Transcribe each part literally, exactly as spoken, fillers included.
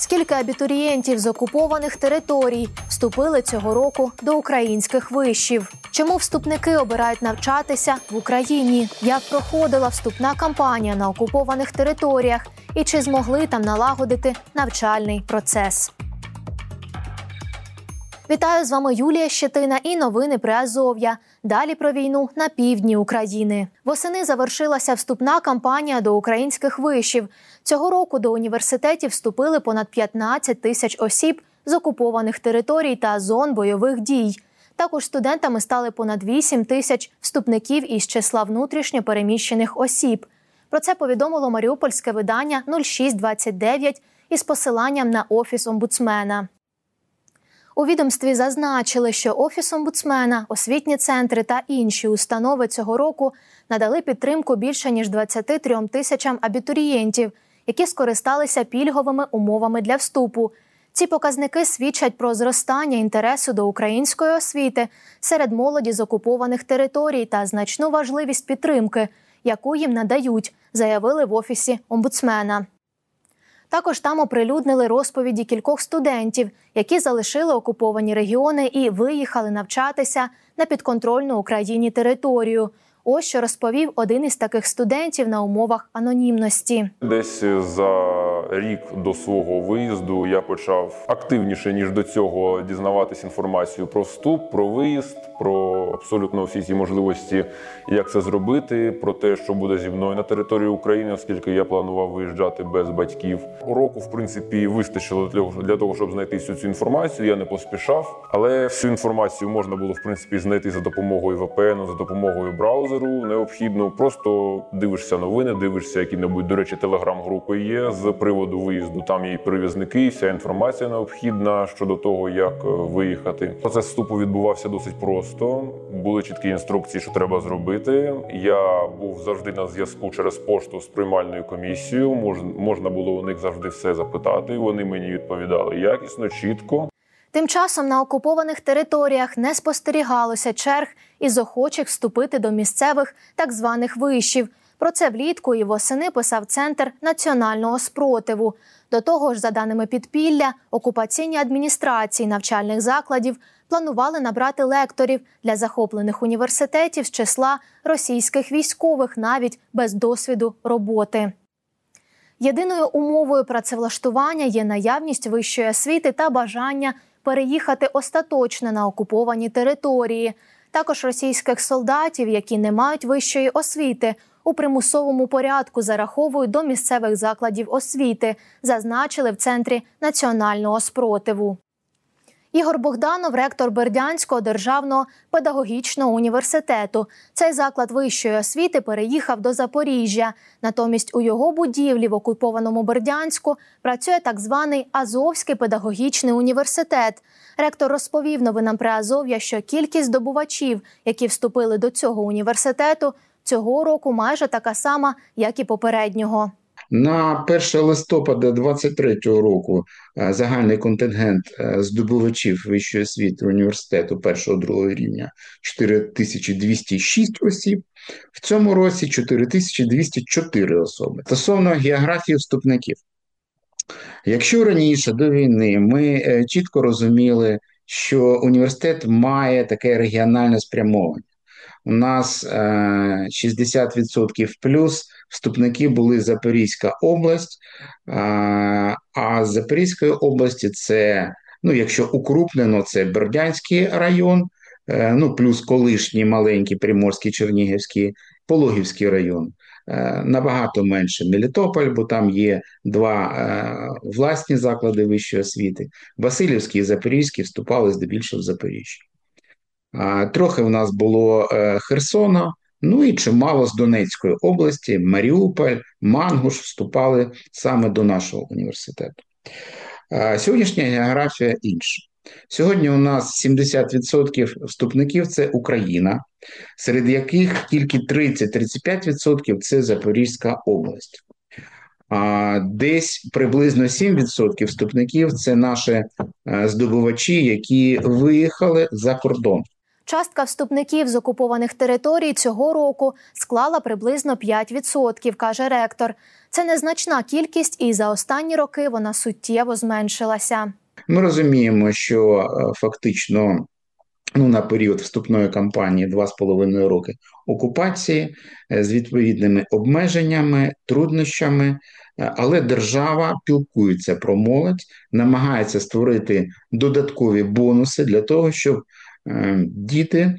Скільки абітурієнтів з окупованих територій вступили цього року до українських вишів? Чому вступники обирають навчатися в Україні? Як проходила вступна кампанія на окупованих територіях? І чи змогли там налагодити навчальний процес? Вітаю, з вами Юлія Щетина і новини Приазов'я. Далі про війну на півдні України. Восени завершилася вступна кампанія до українських вишів. Цього року до університетів вступили понад п'ятнадцять тисяч осіб з окупованих територій та зон бойових дій. Також студентами стали понад вісім тисяч вступників із числа внутрішньо переміщених осіб. Про це повідомило маріупольське видання нуль шість двадцять дев'ять із посиланням на Офіс омбудсмена. У відомстві зазначили, що Офіс омбудсмена, освітні центри та інші установи цього року надали підтримку більше ніж двадцяти трьом тисячам абітурієнтів, які скористалися пільговими умовами для вступу. Ці показники свідчать про зростання інтересу до української освіти серед молоді з окупованих територій та значну важливість підтримки, яку їм надають, заявили в Офісі омбудсмена. Також там оприлюднили розповіді кількох студентів, які залишили окуповані регіони і виїхали навчатися на підконтрольну Україні територію. Ось що розповів один із таких студентів на умовах анонімності. Десь за рік до свого виїзду я почав активніше, ніж до цього, дізнаватись інформацію про вступ, про виїзд, про абсолютно всі ці можливості, як це зробити, про те, що буде зі мною на території України, оскільки я планував виїжджати без батьків. Року, в принципі, вистачило для того, щоб знайти всю цю інформацію, я не поспішав. Але всю інформацію можна було, в принципі, знайти за допомогою ве пе ен, за допомогою браузеру. Необхідно, просто дивишся новини, дивишся які-небудь, до речі, телеграм-групи є з приводу виїзду. Там є і перевізники, і вся інформація необхідна щодо того, як виїхати. Процес вступу відбувався досить просто. Були чіткі інструкції, що треба зробити. Я був завжди на зв'язку через пошту з приймальною комісією. Можна було у них завжди все запитати. Вони мені відповідали якісно, чітко. Тим часом на окупованих територіях не спостерігалося черг із охочих вступити до місцевих так званих вишів. Про це влітку і восени писав Центр національного спротиву. До того ж, за даними підпілля, окупаційні адміністрації навчальних закладів планували набрати лекторів для захоплених університетів з числа російських військових навіть без досвіду роботи. Єдиною умовою працевлаштування є наявність вищої освіти та бажання переїхати остаточно на окуповані території. Також російських солдатів, які не мають вищої освіти, у примусовому порядку зараховують до місцевих закладів освіти, зазначили в Центрі національного спротиву. Ігор Богданов – ректор Бердянського державного педагогічного університету. Цей заклад вищої освіти переїхав до Запоріжжя. Натомість у його будівлі в окупованому Бердянську працює так званий Азовський педагогічний університет. Ректор розповів новинам Приазов'я, що кількість здобувачів, які вступили до цього університету, цього року майже така сама, як і попереднього. На перше листопада двадцять третього року загальний контингент здобувачів вищої освіти університету першого-другого рівня чотири тисячі двісті шість осіб, в цьому році чотири тисячі двісті чотири особи. Стосовно географії вступників. Якщо раніше до війни ми чітко розуміли, що університет має таке регіональне спрямовання, у нас е, шістдесят відсотків плюс вступники були Запорізька область, е, а з Запорізької області це, ну якщо укрупнено, це Бердянський район, е, ну плюс колишній маленький Приморський, Чернігівський, Пологівський район. Е, набагато менше Мелітополь, бо там є два е, власні заклади вищої освіти. Василівський і Запорізький вступали здебільшого в Запоріжжі. Трохи в нас було Херсона, ну і чимало з Донецької області, Маріуполь, Мангуш вступали саме до нашого університету. Сьогоднішня географія інша. Сьогодні у нас сімдесят відсотків вступників – це Україна, серед яких тільки тридцять-тридцять п'ять відсотків – це Запорізька область. Десь приблизно сім відсотків вступників – це наші здобувачі, які виїхали за кордон. Частка вступників з окупованих територій цього року склала приблизно п'ять відсотків, каже ректор. Це незначна кількість, і за останні роки вона суттєво зменшилася. Ми розуміємо, що фактично ну, на період вступної кампанії два з половиною роки окупації з відповідними обмеженнями, труднощами, але держава піклується про молодь, намагається створити додаткові бонуси для того, щоб діти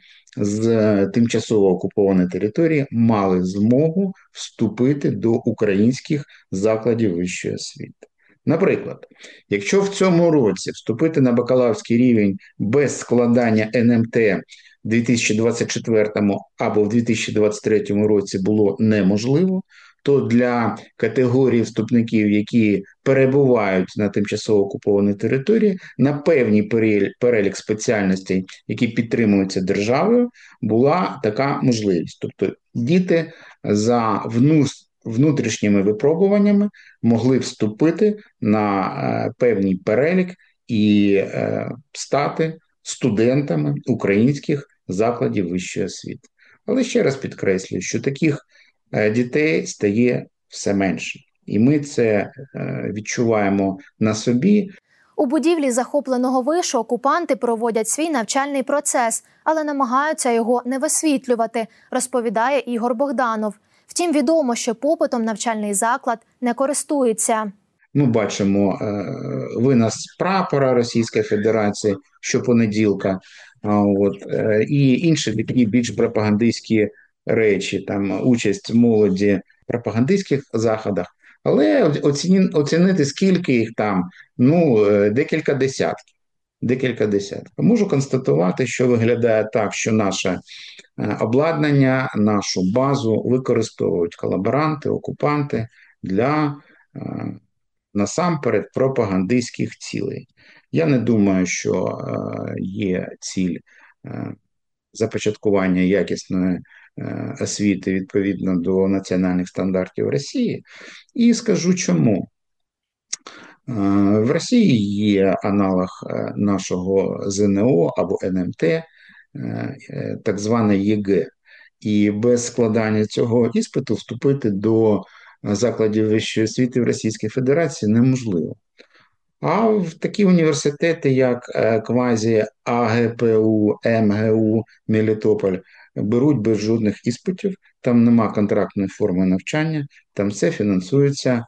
з тимчасово окупованої території мали змогу вступити до українських закладів вищої освіти. Наприклад, якщо в цьому році вступити на бакалаврський рівень без складання ен ем те в дві тисячі двадцять четвертому або в дві тисячі двадцять третьому році було неможливо, то для категорії вступників, які перебувають на тимчасово окупованій території, на певний перелік спеціальностей, які підтримуються державою, була така можливість. Тобто діти за внус внутрішніми випробуваннями могли вступити на е, певний перелік і е, стати студентами українських закладів вищої освіти. Але ще раз підкреслюю, що таких е, дітей стає все менше. І ми це е, відчуваємо на собі. У будівлі захопленого вишу окупанти проводять свій навчальний процес, але намагаються його не висвітлювати, розповідає Ігор Богданов. Втім, відомо, що попитом навчальний заклад не користується. Ми бачимо винос прапора Російської Федерації щопонеділка, от, і інші такі більш пропагандистські речі, там участь молоді в пропагандистських заходах. Але оцінити, скільки їх там, ну, декілька десятків. Декілька десятків. Можу констатувати, що виглядає так, що наше обладнання, нашу базу використовують колаборанти, окупанти для, насамперед, пропагандистських цілей. Я не думаю, що є ціль започаткування якісної освіти відповідно до національних стандартів Росії. І скажу чому. В Росії є аналог нашого зе ен о або ен ем те, так зване є ге. І без складання цього іспиту вступити до закладів вищої освіти в Російській Федерації неможливо. А в такі університети, як квазі а ге пе у, ем ге у, Мелітополь, беруть без жодних іспитів, там нема контрактної форми навчання, там все фінансується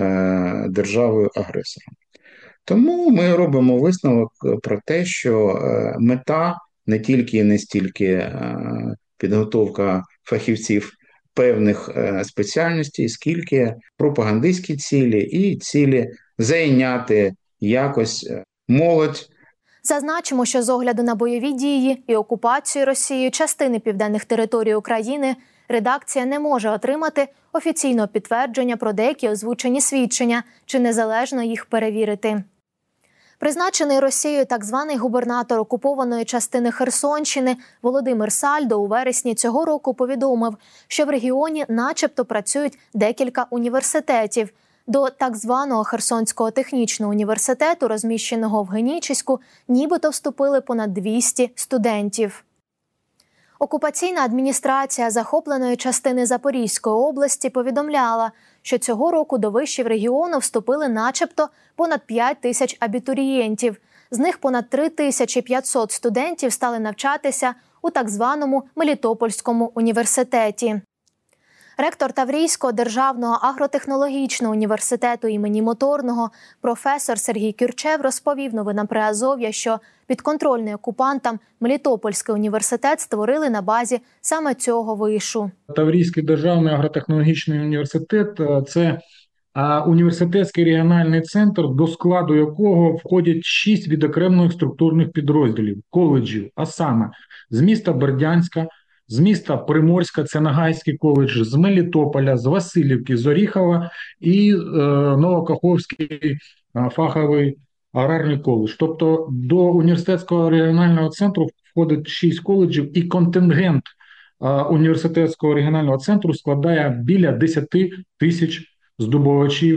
державою-агресором. Тому ми робимо висновок про те, що мета не тільки і не стільки підготовка фахівців певних спеціальностей, скільки пропагандистські цілі і цілі зайняти якось молодь. Зазначимо, що з огляду на бойові дії і окупацію Росією частини південних територій України редакція не може отримати офіційного підтвердження про деякі озвучені свідчення чи незалежно їх перевірити. Призначений Росією так званий губернатор окупованої частини Херсонщини Володимир Сальдо у вересні цього року повідомив, що в регіоні начебто працюють декілька університетів. До так званого Херсонського технічного університету, розміщеного в Генічеську, нібито вступили понад двісті студентів. Окупаційна адміністрація захопленої частини Запорізької області повідомляла, що цього року до вишів регіону вступили начебто понад п'ять тисяч абітурієнтів. З них понад три тисячі п'ятсот студентів стали навчатися у так званому Мелітопольському університеті. Ректор Таврійського державного агротехнологічного університету імені Моторного професор Сергій Кюрчев розповів новинам Приазов'я, що підконтрольний окупантам Мелітопольський університет створили на базі саме цього вишу. Таврійський державний агротехнологічний університет – це університетський регіональний центр, до складу якого входять шість відокремлених структурних підрозділів, коледжів, а саме з міста Бердянська, з міста Приморська, це Нагайський коледж, з Мелітополя, з Васильівки, з Оріхова і е, Новокаховський е, фаховий аграрний коледж. Тобто до університетського регіонального центру входить шість коледжів, і контингент е, університетського регіонального центру складає біля десять тисяч здобувачів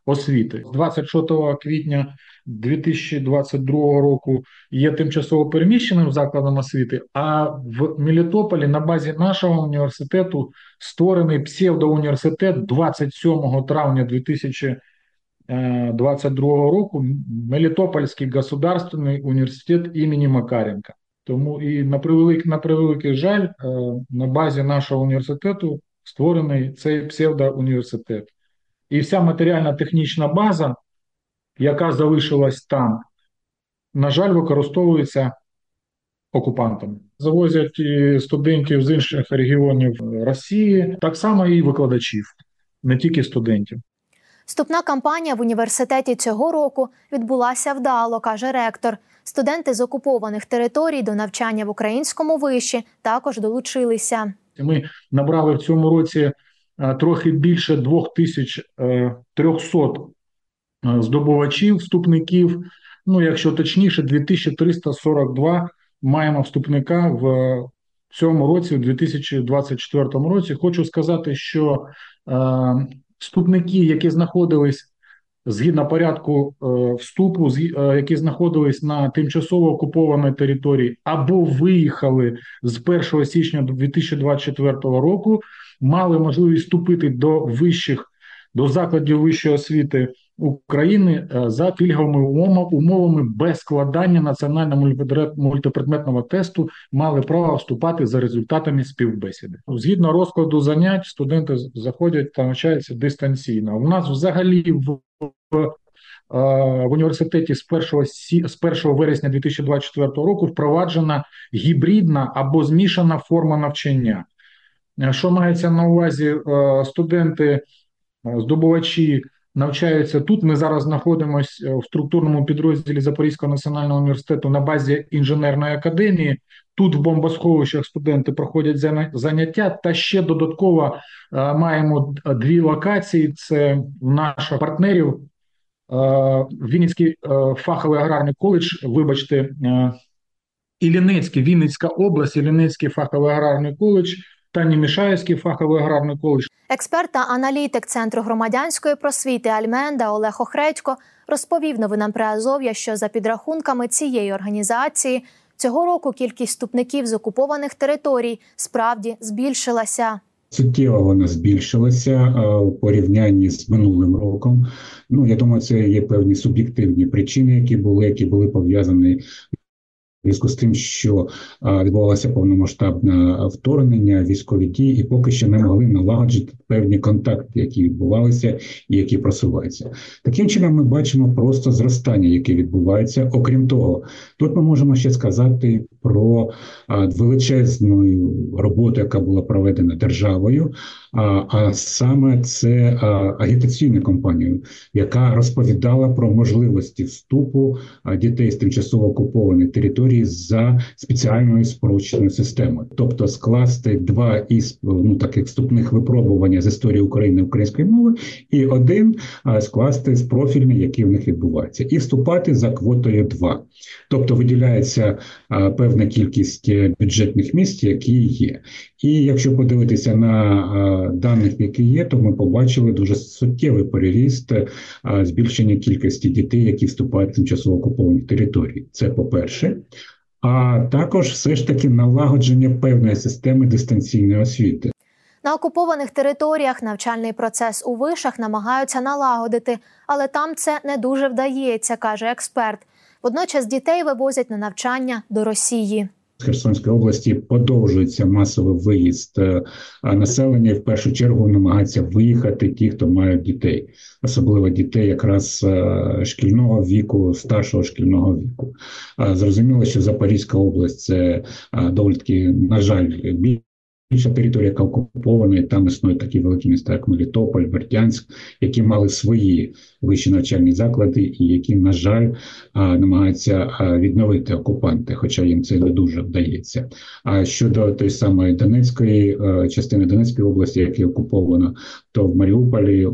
освіти. З двадцять шостого квітня дві тисячі двадцять другого року є тимчасово переміщеним закладом освіти, а в Мелітополі на базі нашого університету створений псевдоуніверситет двадцять сьомого травня дві тисячі двадцять другого року Мелітопольський государственний університет імені Макаренка. Тому і на превеликий, на превеликий жаль, на базі нашого університету створений цей псевдоуніверситет. І вся матеріально-технічна база, яка залишилась там, на жаль, використовується окупантами. Завозять і студентів з інших регіонів Росії, так само і викладачів, не тільки студентів. Вступна кампанія в університеті цього року відбулася вдало, каже ректор. Студенти з окупованих територій до навчання в українському виші також долучилися. Ми набрали в цьому році трохи більше дві тисячі триста здобувачів, вступників. Ну, якщо точніше, дві тисячі триста сорок два маємо вступника в цьому році, в дві тисячі двадцять четвертому році. Хочу сказати, що е, вступники, які знаходились згідно порядку е, вступу, з, е, які знаходились на тимчасово окупованій території або виїхали з першого січня дві тисячі двадцять четвертого року, мали можливість вступити до вищих, до закладів вищої освіти України за пільговими умовами без складання національного мультипредметного тесту, мали право вступати за результатами співбесіди. Згідно розкладу занять, студенти заходять та навчаються дистанційно. У нас взагалі в, в, в університеті з першого, з першого вересня дві тисячі двадцять четвертого року впроваджена гібридна або змішана форма навчання. Що мається на увазі, студенти, здобувачі навчаються тут. Ми зараз знаходимося в структурному підрозділі Запорізького національного університету на базі інженерної академії. Тут в бомбосховищах студенти проходять заняття, та ще додатково маємо дві локації. Це наших партнерів Вінницький фаховий аграрний коледж, вибачте, Іллінецький, Вінницька область, Іллінецький фаховий аграрний коледж та Німішаївський фаховий аграрний коледж. Експерт та аналітик Центру громадянської просвіти Альменда Олег Охредько розповів новинам Приазов'я, що за підрахунками цієї організації цього року кількість вступників з окупованих територій справді збільшилася. Суттєво вона збільшилася у порівнянні з минулим роком. Ну, я думаю, це є певні суб'єктивні причини, які були, які були пов'язані в зв'язку з тим, що а, відбувалося повномасштабне вторгнення, військові дії, і поки що не могли налагоджити певні контакти, які відбувалися і які просуваються. Таким чином ми бачимо просто зростання, яке відбувається. Окрім того, тут ми можемо ще сказати про а, величезну роботу, яка була проведена державою, а, а саме це а, агітаційну кампанію, яка розповідала про можливості вступу а, дітей з тимчасово окупованих територій за спеціальною спрощеною системою. Тобто скласти два із ну, таких вступних випробування з історії України української мови і один а, скласти з профільний, який в них відбувається. І вступати за квотою два. Тобто виділяється а, певна кількість бюджетних місць, які є. І якщо подивитися на а, даних, які є, то ми побачили дуже суттєвий переріст а, збільшення кількості дітей, які вступають в тимчасово окуповані території. Це по-перше. А також все ж таки налагодження певної системи дистанційної освіти. На окупованих територіях навчальний процес у вишах намагаються налагодити, але там це не дуже вдається, каже експерт. Водночас дітей вивозять на навчання до Росії. З Херсонської області подовжується масовий виїзд населення, і в першу чергу намагаються виїхати ті, хто мають дітей. Особливо дітей якраз шкільного віку, старшого шкільного віку. Зрозуміло, що Запорізька область – це доволі таки, на жаль, більша територія, яка окупована, і там існують такі великі міста, як Мелітополь, Бердянськ, які мали свої вищі навчальні заклади і які, на жаль, намагаються відновити окупанти, хоча їм це не дуже вдається. А щодо тої самої Донецької, частини Донецької області, яка окупована, то в Маріуполі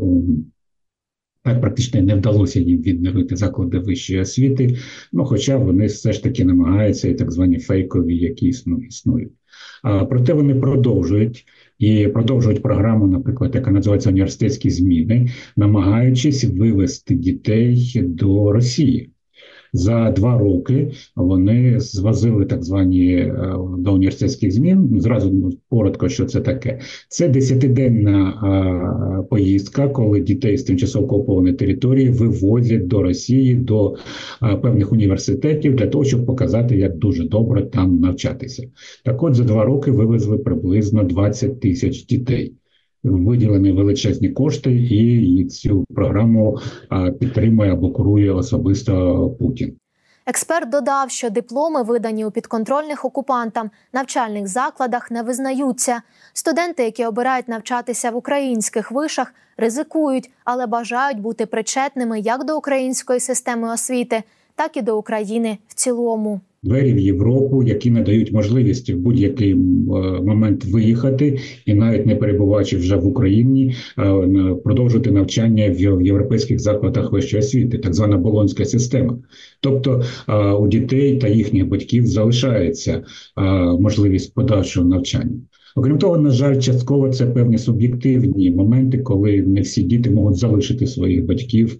так практично не вдалося їм відновити заклади вищої освіти, ну, хоча вони все ж таки намагаються, і так звані фейкові, які існують. А, проте вони продовжують і продовжують програму, наприклад, яка називається «Університетські зміни», намагаючись вивести дітей до Росії. За два роки вони звозили так звані до університетських змін. Зразу коротко, що це таке. Це десятиденна поїздка, коли дітей з тимчасово окупованої території вивозять до Росії, до певних університетів для того, щоб показати, як дуже добре там навчатися. Так от, за два роки вивезли приблизно двадцять тисяч дітей. Виділені величезні кошти, і цю програму підтримує або курує особисто Путін. Експерт додав, що дипломи, видані у підконтрольних окупантам навчальних закладах, не визнаються. Студенти, які обирають навчатися в українських вишах, ризикують, але бажають бути причетними як до української системи освіти, так і до України в цілому. Двері в Європу, які надають можливість в будь-який момент виїхати і навіть не перебуваючи вже в Україні, продовжувати навчання в європейських закладах вищої освіти, так звана Болонська система. Тобто у дітей та їхніх батьків залишається можливість подальшого навчання. Окрім того, на жаль, частково це певні суб'єктивні моменти, коли не всі діти можуть залишити своїх батьків,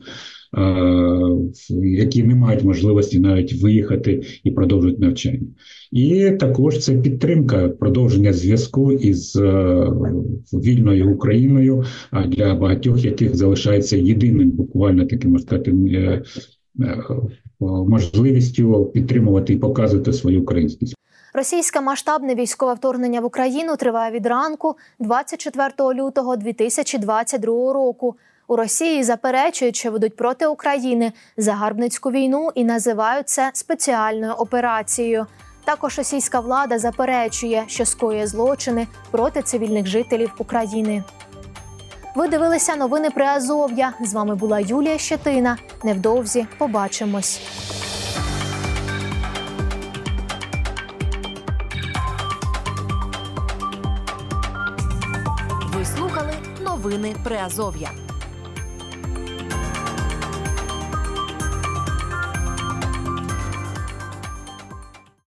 які не мають можливості навіть виїхати і продовжувати навчання. І також це підтримка продовження зв'язку із вільною Україною, для багатьох яких залишається єдиним, буквально таким, можна сказати, можливістю підтримувати і показувати свою українськість. Російське масштабне військове вторгнення в Україну триває від ранку двадцять четвертого лютого дві тисячі двадцять другого року. У Росії заперечують, що ведуть проти України загарбницьку війну і називають це спеціальною операцією. Також російська влада заперечує, що скоює злочини проти цивільних жителів України. Ви дивилися новини Приазов'я. З вами була Юлія Щетина. Невдовзі побачимось. Ви слухали новини Приазов'я.